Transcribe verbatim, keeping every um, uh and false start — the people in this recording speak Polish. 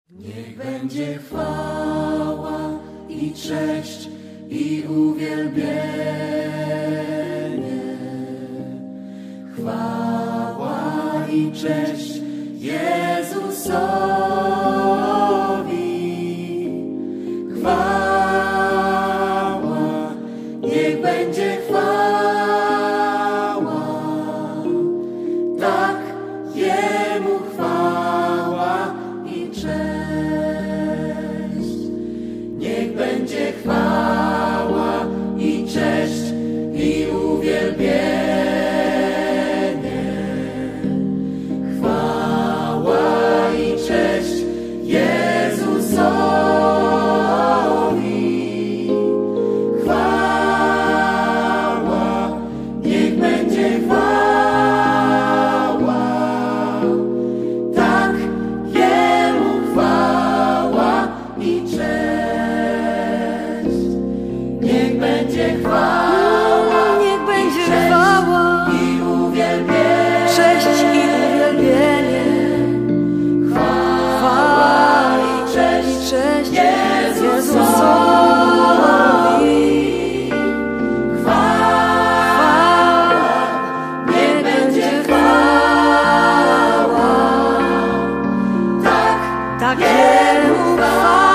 Niech będzie chwała i cześć i uwielbienie. Chwała i cześć Jezusowi. Chwała, niech będzie chwała, tak Jemu chwała i cześć. Niech będzie chwała i cześć i uwielbienie. Chwała i cześć Jezusowi. Chwała, niech będzie chwała, tak Jemu chwała i cześć. Niech będzie chwała, niech będzie i cześć chwała, i uwielbienie. cześć i uwielbienie. Chwała i cześć Cześć Jezusowi. Chwała, niech będzie chwała, tak Tak Jemu Jemu chwała.